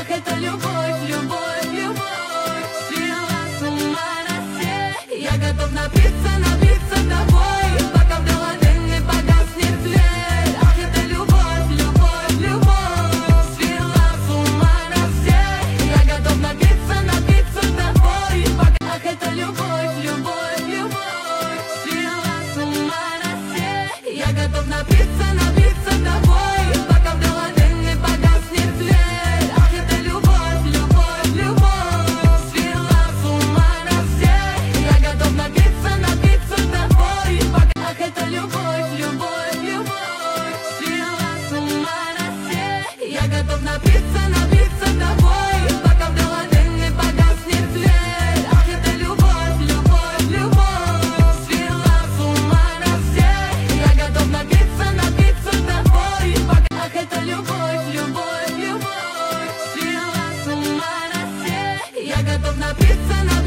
Ах, это любовь, любовь, любовь, свела с ума на все. Я готов напиться, напиться тобой, пока в голове не погаснет свет. Ах, это любовь, любовь, любовь, свела с ума на все. Я готов напиться, напиться тобой, пока... Ах, это любовь, любовь, любовь, свела с ума на все. Я готов напиться, напиться тобой, пока в голове не погаснет свет. Ах, это любовь, любовь, любовь, свела с ума на все. Я готов напиться, напиться тобой, пока... Ах, это любовь, любовь, любовь, свела с ума на все. Я готов напиться, напиться тобой, пока в голове не погаснет свет. Ах, это любовь, любовь, любовь, свела с ума на все. Я готов напиться, напиться тобой, пока... Ах, это любовь, любовь, любовь, свела с ума на все. Я готов напиться, напиться